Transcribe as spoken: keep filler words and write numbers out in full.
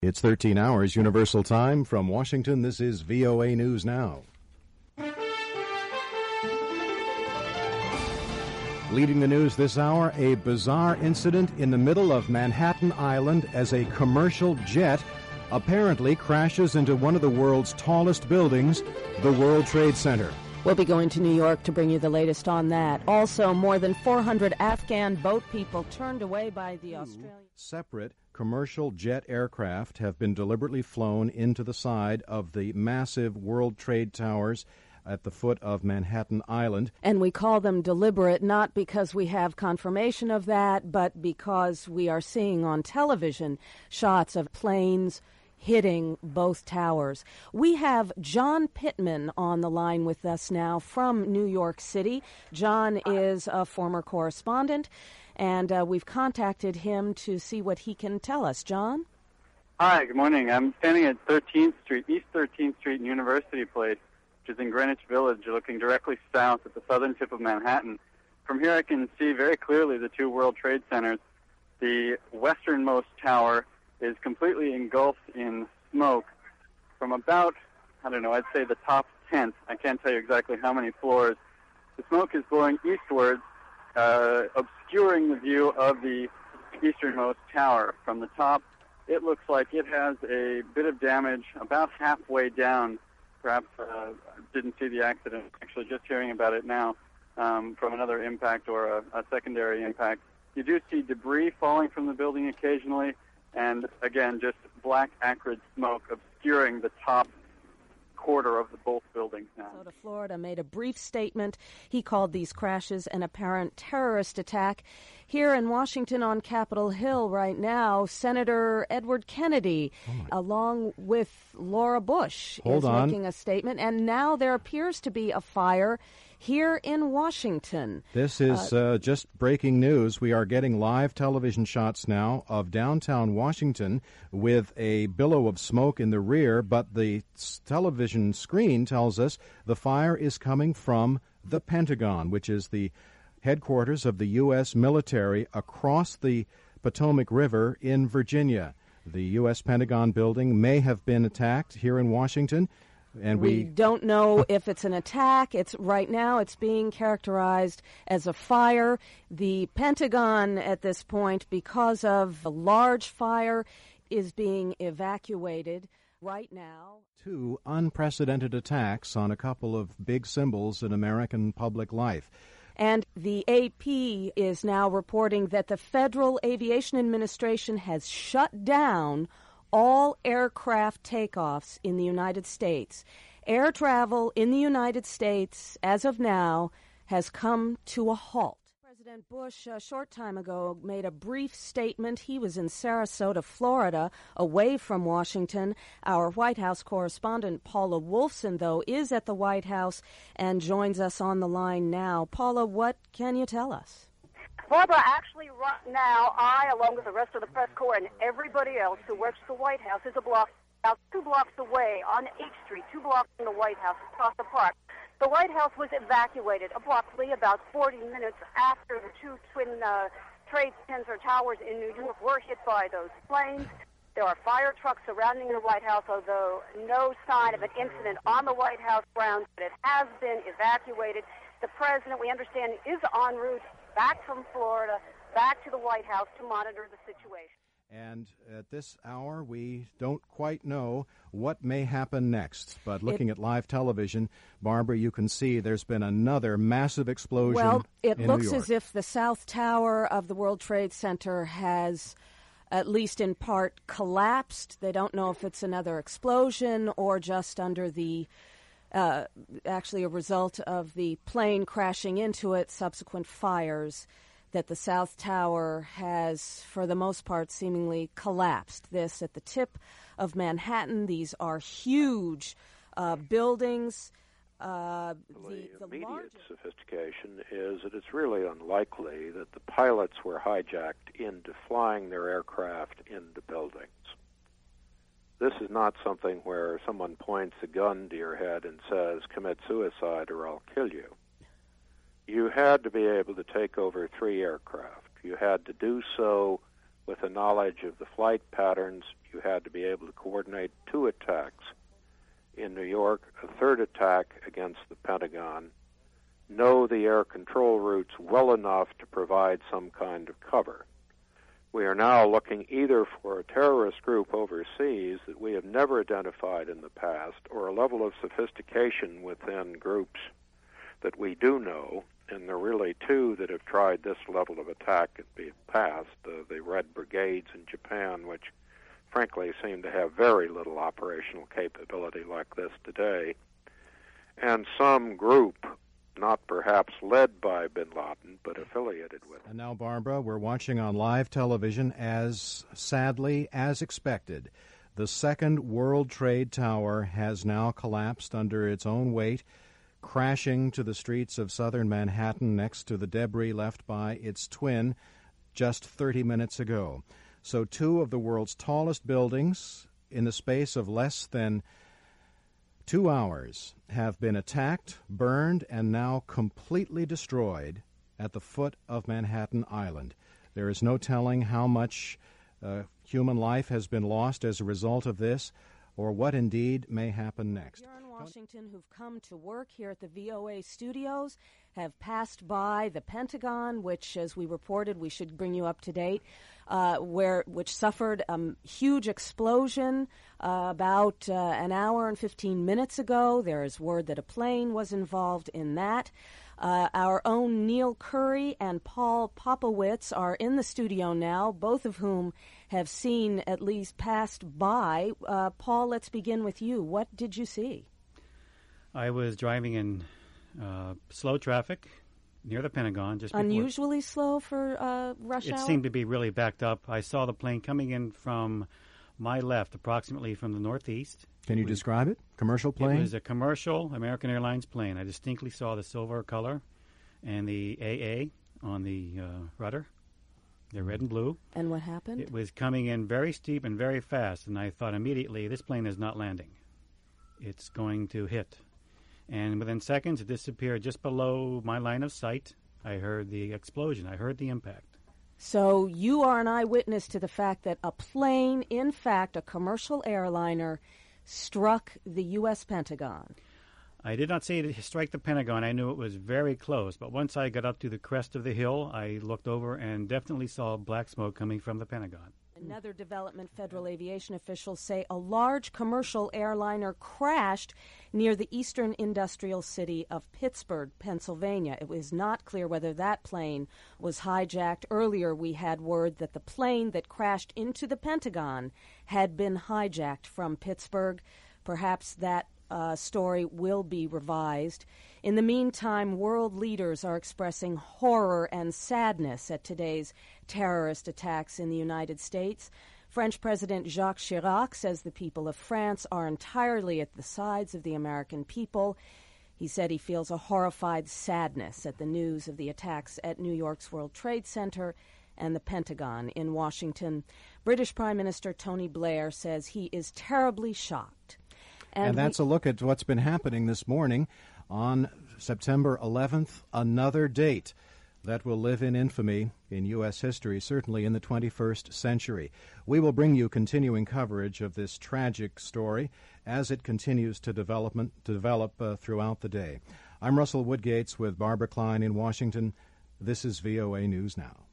It's thirteen hours Universal Time. From Washington, this is V O A News Now. Leading the news this hour, a bizarre incident in the middle of Manhattan Island as a commercial jet apparently crashes into one of the world's tallest buildings, the World Trade Center. We'll be going to New York to bring you the latest on that. Also, more than four hundred Afghan boat people turned away by the Australian... Separate commercial jet aircraft have been deliberately flown into the side of the massive World Trade Towers at the foot of Manhattan Island. And we call them deliberate not because we have confirmation of that, but because we are seeing on television shots of planes hitting both towers. We have John Pittman on the line with us now from New York City. John is a former correspondent, and uh, we've contacted him to see what he can tell us. John? Hi, good morning. I'm standing at thirteenth Street, East thirteenth Street and University Place, which is in Greenwich Village, looking directly south at the southern tip of Manhattan. From here I can see very clearly the two World Trade Centers. The westernmost tower is completely engulfed in smoke from about, I don't know, I'd say the top tenth. I can't tell you exactly how many floors. The smoke is blowing eastwards, uh, obscuring the view of the easternmost tower. From the top, it looks like it has a bit of damage about halfway down. Perhaps uh, didn't see the accident, actually just hearing about it now um, from another impact or a, a secondary impact. You do see debris falling from the building occasionally, and again, just black acrid smoke obscuring the top quarter of the both buildings now. Minnesota, Florida made a brief statement. He called these crashes an apparent terrorist attack. Here in Washington on Capitol Hill right now, Senator Edward Kennedy, oh along with Laura Bush, Hold is on. making a statement. And now there appears to be a fire here in Washington. This is uh, uh, just breaking news. We are getting live television shots now of downtown Washington with a billow of smoke in the rear, but the s- television screen tells us the fire is coming from the Pentagon, which is the headquarters of the U S military across the Potomac River in Virginia. The U S Pentagon building may have been attacked here in Washington. And we, we don't know if it's an attack. It's right now it's being characterized as a fire. The Pentagon at this point, because of a large fire, is being evacuated right now. Two unprecedented attacks on a couple of big symbols in American public life. And the A P is now reporting that the Federal Aviation Administration has shut down all aircraft takeoffs in the United States. Air travel in the United States, as of now, has come to a halt. President Bush, a short time ago, made a brief statement. He was in Sarasota, Florida, away from Washington. Our White House correspondent, Paula Wolfson, though, is at the White House and joins us on the line now. Paula, what can you tell us? Barbara, actually right now, I, along with the rest of the press corps and everybody else who works at the White House, is a block, about two blocks away on eighth Street, two blocks from the White House, across the park. The White House was evacuated approximately about forty minutes after the two twin uh, trade center towers in New York were hit by those planes. There are fire trucks surrounding the White House, although no sign of an incident on the White House grounds, but it has been evacuated. The president, we understand, is en route back from Florida, back to the White House to monitor the situation. And at this hour, we don't quite know what may happen next. But looking it, at live television, Barbara, you can see there's been another massive explosion well, it in looks New York. as if the South Tower of the World Trade Center has, at least in part, collapsed. They don't know if it's another explosion or just under the Uh, actually a result of the plane crashing into it, subsequent fires, that the South Tower has, for the most part, seemingly collapsed. This at the tip of Manhattan. These are huge uh, buildings. Uh, the, the, the immediate largest... sophistication is that it's really unlikely that the pilots were hijacked into flying their aircraft into buildings. This is not something where someone points a gun to your head and says, commit suicide or I'll kill you. You had to be able to take over three aircraft. You had to do so with the knowledge of the flight patterns, you had to be able to coordinate two attacks in New York, a third attack against the Pentagon, know the air control routes well enough to provide some kind of cover. We are now looking either for a terrorist group overseas that we have never identified in the past, or a level of sophistication within groups that we do know, and there are really two that have tried this level of attack in the past, uh, the Red Brigades in Japan, which frankly seem to have very little operational capability like this today, and some group, not perhaps led by bin Laden, but affiliated with him. And now, Barbara, we're watching on live television as, sadly, as expected, the second World Trade Tower has now collapsed under its own weight, crashing to the streets of southern Manhattan next to the debris left by its twin just thirty minutes ago. So two of the world's tallest buildings in the space of less than two hours have been attacked, burned, and now completely destroyed at the foot of Manhattan Island. There is no telling how much uh, human life has been lost as a result of this, or what indeed may happen next. You're in Washington who've come to work here at the V O A studios have passed by the Pentagon, which, as we reported, we should bring you up to date, uh, where which suffered a um, huge explosion uh, about uh, an hour and fifteen minutes ago. There is word that a plane was involved in that. Uh, our own Neil Curry and Paul Popowitz are in the studio now, both of whom have seen, at least passed by. Uh, Paul, let's begin with you. What did you see? I was driving in uh, slow traffic near the Pentagon. Just before. Unusually slow for uh, rush it hour? It seemed to be really backed up. I saw the plane coming in from my left, approximately from the northeast. Can you was, describe it? Commercial plane? It was a commercial American Airlines plane. I distinctly saw the silver color and the A A on the uh, rudder. They're red and blue. And what happened? It was coming in very steep and very fast, and I thought immediately, this plane is not landing. It's going to hit. And within seconds, it disappeared just below my line of sight. I heard the explosion. I heard the impact. So you are an eyewitness to the fact that a plane, in fact, a commercial airliner, struck the U S Pentagon. I did not see it strike the Pentagon. I knew it was very close. But once I got up to the crest of the hill, I looked over and definitely saw black smoke coming from the Pentagon. Another development, federal aviation officials say a large commercial airliner crashed near the eastern industrial city of Pittsburgh, Pennsylvania. It was not clear whether that plane was hijacked. Earlier, we had word that the plane that crashed into the Pentagon had been hijacked from Pittsburgh. Perhaps that uh, story will be revised. In the meantime, world leaders are expressing horror and sadness at today's terrorist attacks in the United States. French President Jacques Chirac says the people of France are entirely at the sides of the American people. He said he feels a horrified sadness at the news of the attacks at New York's World Trade Center and the Pentagon in Washington. British Prime Minister Tony Blair says he is terribly shocked. And, and that's we- a look at what's been happening this morning. On September eleventh, another date that will live in infamy in U S history, certainly in the twenty-first century. We will bring you continuing coverage of this tragic story as it continues to, development, to develop uh, throughout the day. I'm Russell Woodgates with Barbara Klein in Washington. This is V O A News Now.